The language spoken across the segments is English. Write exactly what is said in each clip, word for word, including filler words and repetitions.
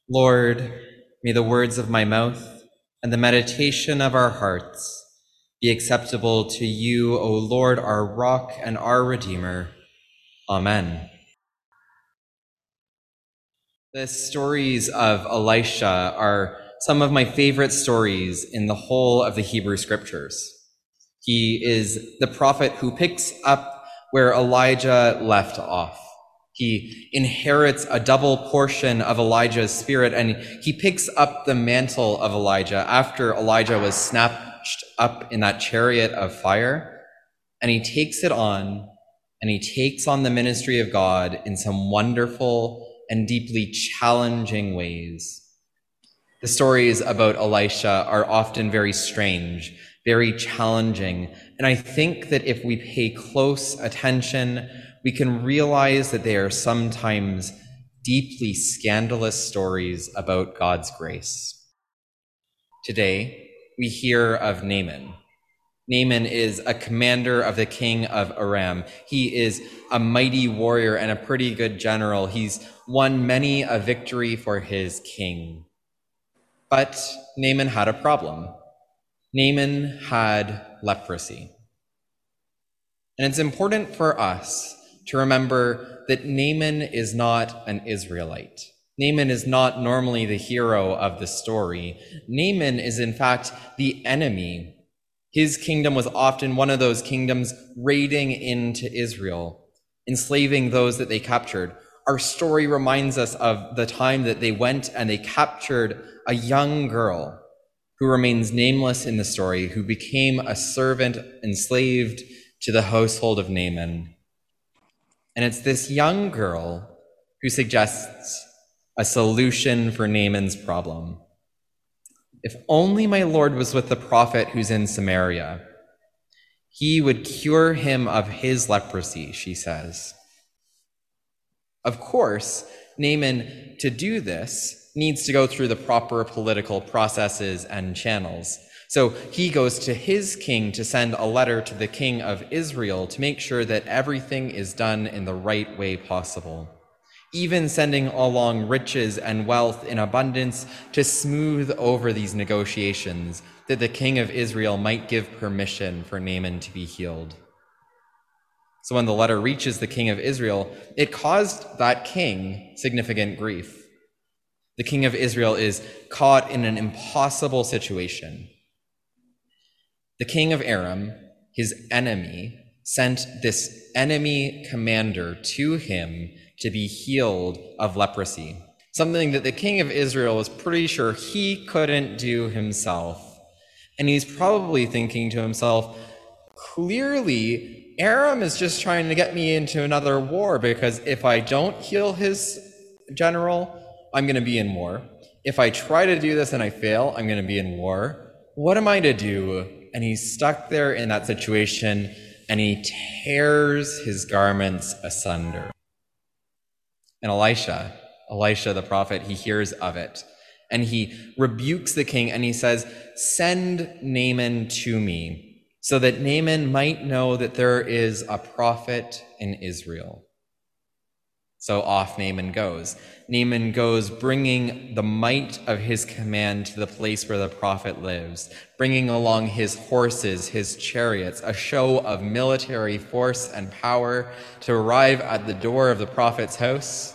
Lord, may the words of my mouth and the meditation of our hearts be acceptable to you, O Lord, our rock and our Redeemer. Amen. The stories of Elisha are some of my favorite stories in the whole of the Hebrew Scriptures. He is the prophet who picks up where Elijah left off. He inherits a double portion of Elijah's spirit, and he picks up the mantle of Elijah after Elijah was snatched up in that chariot of fire, and he takes it on, and he takes on the ministry of God in some wonderful and deeply challenging ways. The stories about Elisha are often very strange, very challenging, and I think that if we pay close attention, we can realize that they are sometimes deeply scandalous stories about God's grace. Today, we hear of Naaman. Naaman is a commander of the king of Aram. He is a mighty warrior and a pretty good general. He's won many a victory for his king. But Naaman had a problem. Naaman had leprosy. And it's important for us to remember that Naaman is not an Israelite. Naaman is not normally the hero of the story. Naaman is, in fact, the enemy. His kingdom was often one of those kingdoms raiding into Israel, enslaving those that they captured. Our story reminds us of the time that they went and they captured a young girl who remains nameless in the story, who became a servant enslaved to the household of Naaman. And it's this young girl who suggests a solution for Naaman's problem. If only my Lord was with the prophet who's in Samaria, he would cure him of his leprosy, she says. Of course, Naaman, to do this, needs to go through the proper political processes and channels. So he goes to his king to send a letter to the king of Israel to make sure that everything is done in the right way possible, even sending along riches and wealth in abundance to smooth over these negotiations, that the king of Israel might give permission for Naaman to be healed. So when the letter reaches the king of Israel, it caused that king significant grief. The king of Israel is caught in an impossible situation. The king of Aram, his enemy, sent this enemy commander to him to be healed of leprosy, something that the king of Israel was pretty sure he couldn't do himself. And he's probably thinking to himself, clearly, Aram is just trying to get me into another war, because if I don't heal his general, I'm going to be in war. If I try to do this and I fail, I'm going to be in war. What am I to do? And he's stuck there in that situation, and he tears his garments asunder. And Elisha, Elisha the prophet, he hears of it, and he rebukes the king, and he says, send Naaman to me, so that Naaman might know that there is a prophet in Israel. So off Naaman goes. Naaman goes bringing the might of his command to the place where the prophet lives, bringing along his horses, his chariots, a show of military force and power to arrive at the door of the prophet's house.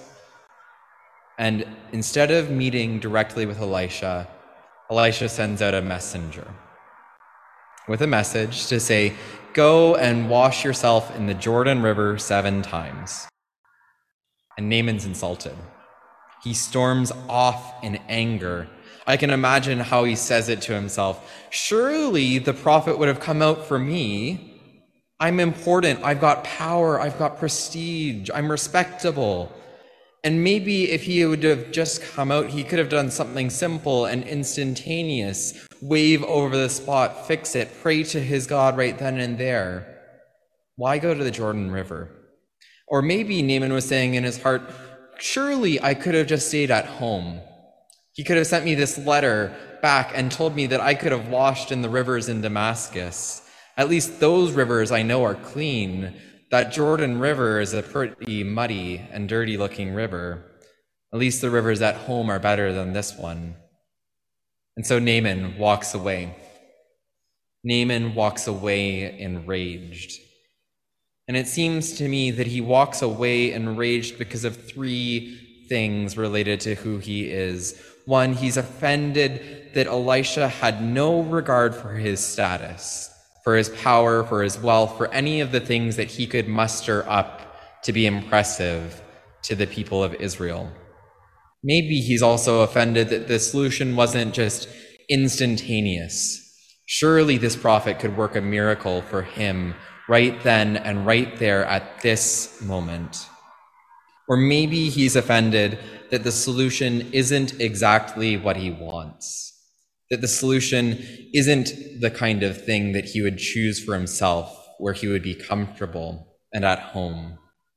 And instead of meeting directly with Elisha, Elisha sends out a messenger with a message to say, go and wash yourself in the Jordan River seven times. And Naaman's insulted. He storms off in anger. I can imagine how he says it to himself. Surely the prophet would have come out for me. I'm important. I've got power. I've got prestige. I'm respectable. And maybe if he would have just come out, he could have done something simple and instantaneous. Wave over the spot, fix it, pray to his God right then and there. Why go to the Jordan River? Or maybe Naaman was saying in his heart, surely I could have just stayed at home. He could have sent me this letter back and told me that I could have washed in the rivers in Damascus. At least those rivers I know are clean. That Jordan River is a pretty muddy and dirty looking river. At least the rivers at home are better than this one. And so Naaman walks away. Naaman walks away enraged. And it seems to me that he walks away enraged because of three things related to who he is. One, he's offended that Elisha had no regard for his status, for his power, for his wealth, for any of the things that he could muster up to be impressive to the people of Israel. Maybe he's also offended that the solution wasn't just instantaneous. Surely this prophet could work a miracle for him right then and right there at this moment. Or maybe he's offended that the solution isn't exactly what he wants, that the solution isn't the kind of thing that he would choose for himself, where he would be comfortable and at home.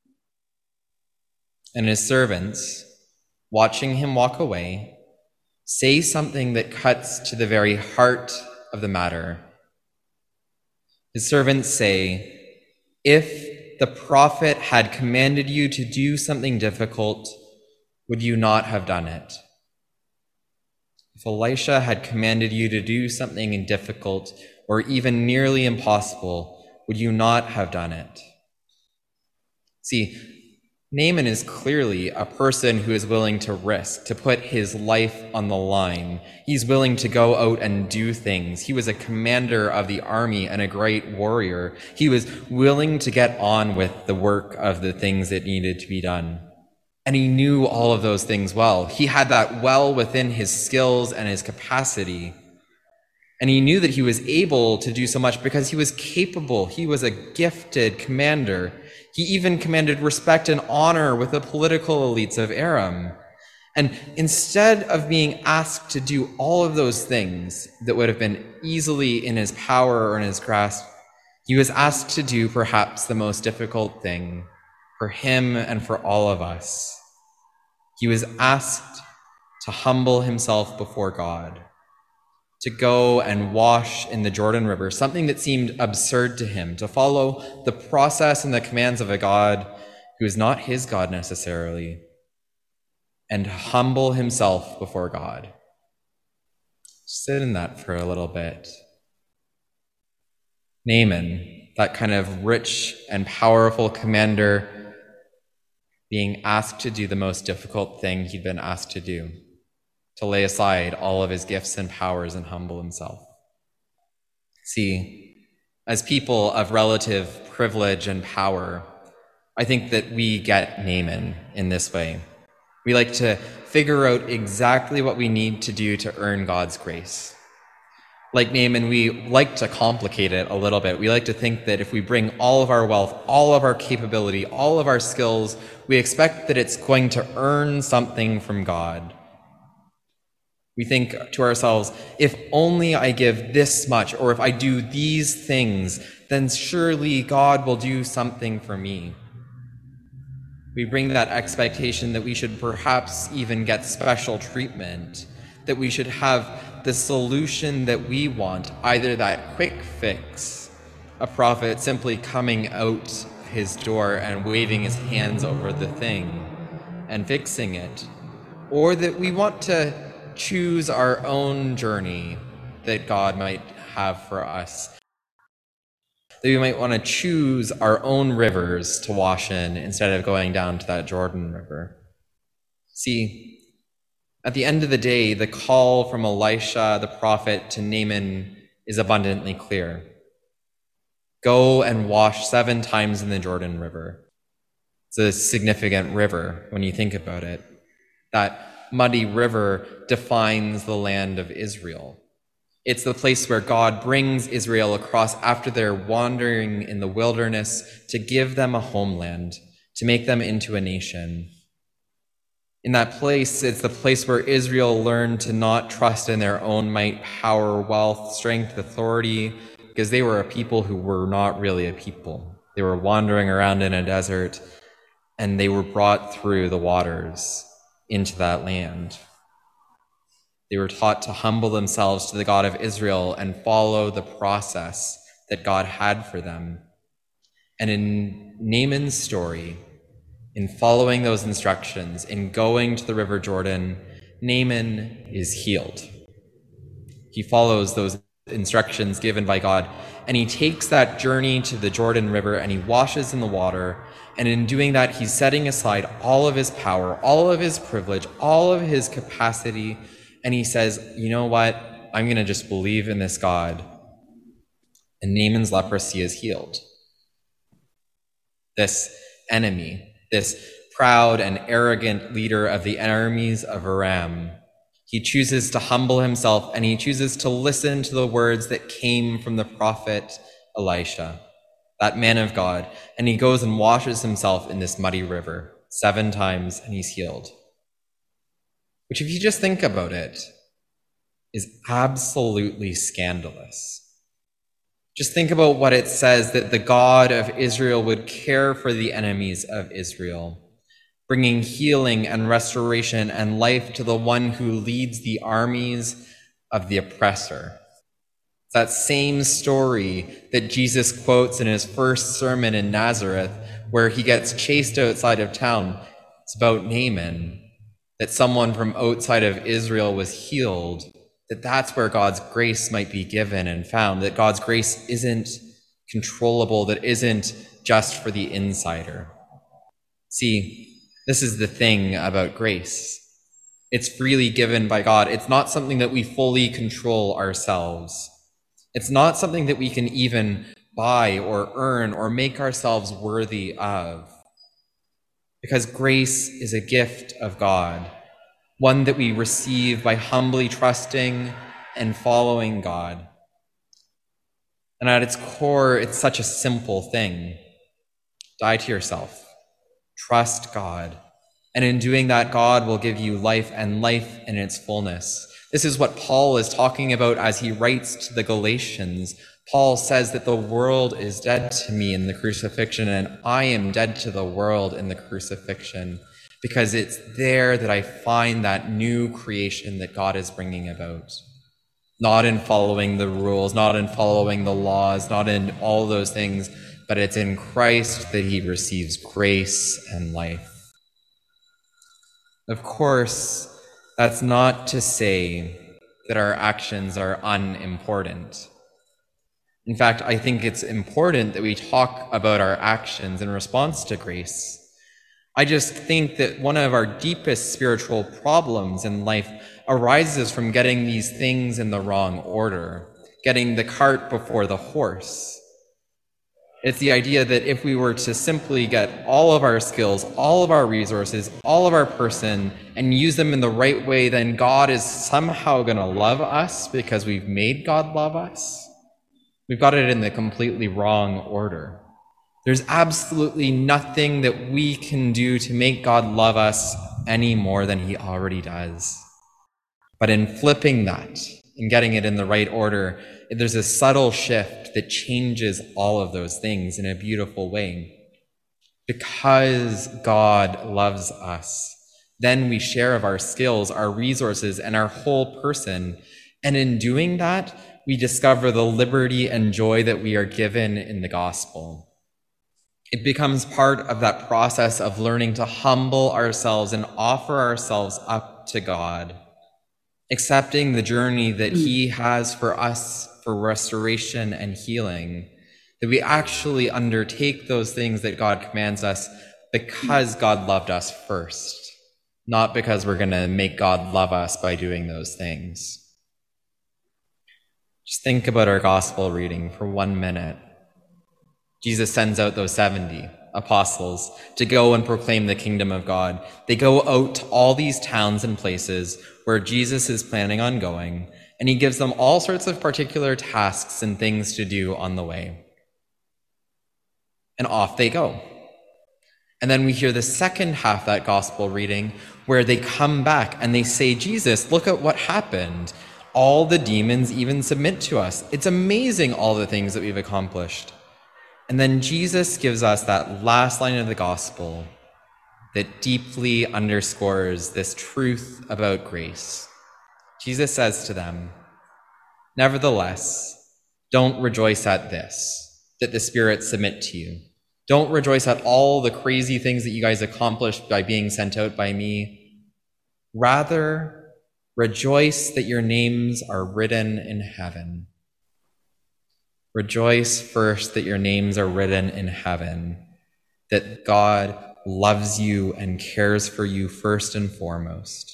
And his servants, watching him walk away, say something that cuts to the very heart of the matter. His servants say, "If the prophet had commanded you to do something difficult, would you not have done it? If Elisha had commanded you to do something difficult or even nearly impossible, would you not have done it?" See, Naaman is clearly a person who is willing to risk, to put his life on the line. He's willing to go out and do things. He was a commander of the army and a great warrior. He was willing to get on with the work of the things that needed to be done. And he knew all of those things well. He had that well within his skills and his capacity. And he knew that he was able to do so much because he was capable. He was a gifted commander. He even commanded respect and honor with the political elites of Aram. And instead of being asked to do all of those things that would have been easily in his power or in his grasp, he was asked to do perhaps the most difficult thing for him and for all of us. He was asked to humble himself before God, to go and wash in the Jordan River, something that seemed absurd to him, to follow the process and the commands of a God who is not his God necessarily, and humble himself before God. Sit in that for a little bit. Naaman, that kind of rich and powerful commander, being asked to do the most difficult thing he'd been asked to do, to lay aside all of his gifts and powers and humble himself. See, as people of relative privilege and power, I think that we get Naaman in this way. We like to figure out exactly what we need to do to earn God's grace. Like Naaman, we like to complicate it a little bit. We like to think that if we bring all of our wealth, all of our capability, all of our skills, we expect that it's going to earn something from God. We think to ourselves, if only I give this much, or if I do these things, then surely God will do something for me. We bring that expectation that we should perhaps even get special treatment, that we should have the solution that we want, either that quick fix, a prophet simply coming out his door and waving his hands over the thing and fixing it, or that we want to choose our own journey that God might have for us. That we might want to choose our own rivers to wash in instead of going down to that Jordan River. See, at the end of the day, the call from Elisha, the prophet, to Naaman is abundantly clear. Go and wash seven times in the Jordan River. It's a significant river when you think about it. That muddy river defines the land of Israel. It's the place where God brings Israel across after their wandering in the wilderness to give them a homeland, to make them into a nation. In that place, it's the place where Israel learned to not trust in their own might, power, wealth, strength, authority, because they were a people who were not really a people. They were wandering around in a desert, and they were brought through the waters into that land. They were taught to humble themselves to the God of Israel and follow the process that God had for them. And in Naaman's story, in following those instructions, in going to the River Jordan, Naaman is healed. He follows those instructions given by God, and he takes that journey to the Jordan River and he washes in the water. And in doing that, he's setting aside all of his power, all of his privilege, all of his capacity. And he says, you know what? I'm going to just believe in this God. And Naaman's leprosy is healed. This enemy, this proud and arrogant leader of the armies of Aram, he chooses to humble himself and he chooses to listen to the words that came from the prophet Elisha, that man of God, and he goes and washes himself in this muddy river seven times and he's healed. Which, if you just think about it, is absolutely scandalous. Just think about what it says, that the God of Israel would care for the enemies of Israel, bringing healing and restoration and life to the one who leads the armies of the oppressor. It's that same story that Jesus quotes in his first sermon in Nazareth, where he gets chased outside of town. It's about Naaman, that someone from outside of Israel was healed, that that's where God's grace might be given and found, that God's grace isn't controllable, that isn't just for the insider. See, this is the thing about grace. It's freely given by God. It's not something that we fully control ourselves. It's not something that we can even buy or earn or make ourselves worthy of. Because grace is a gift of God, one that we receive by humbly trusting and following God. And at its core, it's such a simple thing. Die to yourself. Trust God. And in doing that, God will give you life and life in its fullness. This is what Paul is talking about as he writes to the Galatians. Paul says that the world is dead to me in the crucifixion, and I am dead to the world in the crucifixion, because it's there that I find that new creation that God is bringing about. Not in following the rules, not in following the laws, not in all those things, but it's in Christ that he receives grace and life. Of course, that's not to say that our actions are unimportant. In fact, I think it's important that we talk about our actions in response to grace. I just think that one of our deepest spiritual problems in life arises from getting these things in the wrong order, getting the cart before the horse. It's the idea that if we were to simply get all of our skills, all of our resources, all of our person, and use them in the right way, then God is somehow going to love us because we've made God love us. We've got it in the completely wrong order. There's absolutely nothing that we can do to make God love us any more than he already does. But in flipping that and getting it in the right order, there's a subtle shift that changes all of those things in a beautiful way. Because God loves us, then we share of our skills, our resources, and our whole person. And in doing that, we discover the liberty and joy that we are given in the gospel. It becomes part of that process of learning to humble ourselves and offer ourselves up to God, accepting the journey that he has for us for restoration and healing, that we actually undertake those things that God commands us because God loved us first, not because we're going to make God love us by doing those things. Just think about our gospel reading for one minute. Jesus sends out those seventy apostles to go and proclaim the kingdom of God. They go out to all these towns and places where Jesus is planning on going, and he gives them all sorts of particular tasks and things to do on the way. And off they go. And then we hear the second half of that gospel reading where they come back and they say, Jesus, look at what happened. All the demons even submit to us. It's amazing all the things that we've accomplished. And then Jesus gives us that last line of the gospel that deeply underscores this truth about grace. Jesus says to them, nevertheless, don't rejoice at this, that the spirits submit to you, Don't rejoice at all the crazy things that you guys accomplished by being sent out by me. Rather, rejoice that your names are written in heaven. Rejoice first that your names are written in heaven, that God loves you and cares for you first and foremost.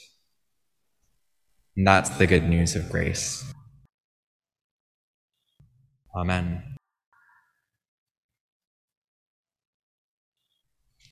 And that's the good news of grace. Amen.